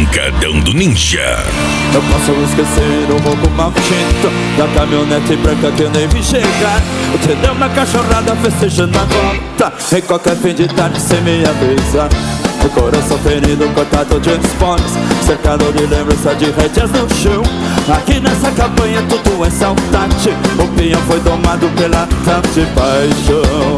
Pancadão do Ninja. Eu posso esquecer o roubo maldito da caminhonete branca que eu nem vi chegar. O tendeu na cachorrada festejando a volta em qualquer fim de tarde sem me avisar. O coração ferido, cortado de esporos, cercado de lembrança de rédeas no chão. Aqui nessa campanha tudo é saudade. O pinhão foi domado pela tarde paixão.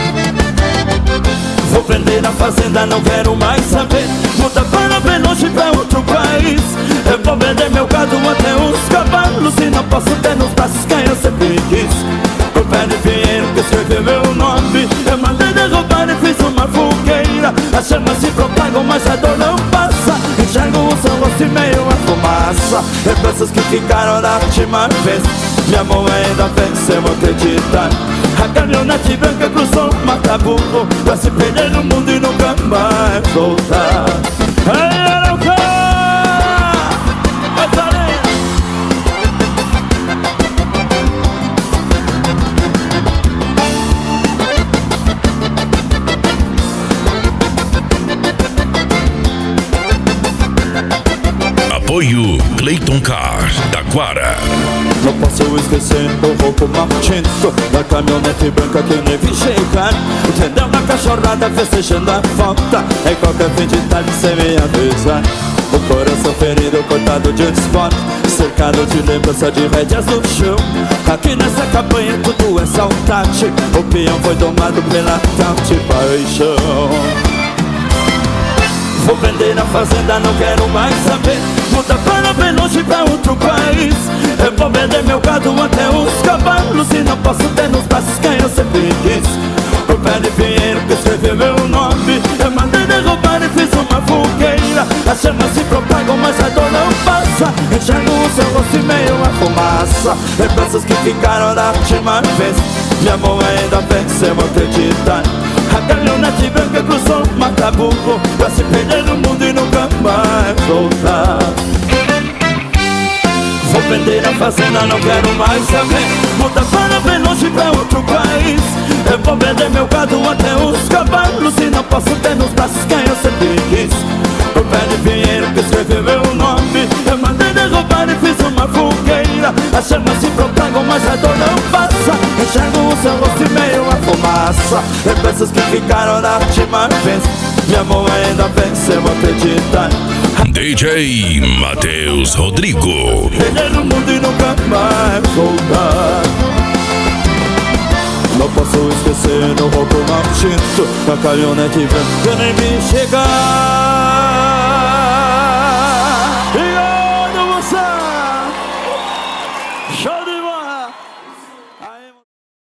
Vou prender na fazenda, não quero mais saber. Muda para bem longe, pra outro país. Eu vou vender meu gado até os cavalos e não posso ter nos braços quem eu sempre quis. O pé de pinheiro que escreveu meu nome, eu mandei derrubar e fiz uma fogueira. As chamas se propagam, mas a dor não passa. Enxergo o seu rosto e meio a fumaça. Lembranças que ficaram da última vez. Minha mão ainda venceu, acreditar. A caminhonete branca cruzou o mata-burro pra se perder no mundo e nunca mais voltar. Ei, Arauca! Vai, Tareia! Apoio Clayton Car, Taquara. Não posso esquecer o roubo maldito da caminhonete branca que eu nem vi chegar. O tendão na cachorrada festejando a volta em qualquer fim de tarde sem me avisar. O coração ferido, cortado de esporte, cercado de lembrança de rédeas no chão. Aqui nessa campanha tudo é saudade. O peão foi domado pela tal de paixão. Vou vender na fazenda, não quero mais saber. Muda para bem longe, pra outro país. Eu vou vender meu gado até os cavalos e não posso ter nos braços quem eu sempre quis. O pé de pinheiro que escreveu meu nome, eu mandei derrubar e fiz uma fogueira. As chamas se propagam, mas a dor não passa. Enxergo o seu rosto e meio a fumaça. Lembranças que ficaram da última vez. Minha mão ainda venceu, acreditar. A caminhonete branca cruzou o mata-burro pra se perder no mundo e nunca mais voltar. Vou vender a fazenda, não quero mais saber. Muda para bem longe, pra outro país. Eu vou vender meu gado até os cavalos e não posso ter nos braços quem eu sempre quis. O pé de pinheiro que escreveu meu nome, eu mandei derrubar e fiz uma fogueira. As chamas se propagam, mas a dor não passa. Enxergo o seu rosto e meio a fumaça. Lembranças que ficaram da última vez. Minha mão ainda venceu, acreditar. DJ Matheus Rodrigo. Perder no mundo e nunca mais voltar. Não posso esquecer o roubo maldito da caminhonete branca nem me chegar. E olha você, show.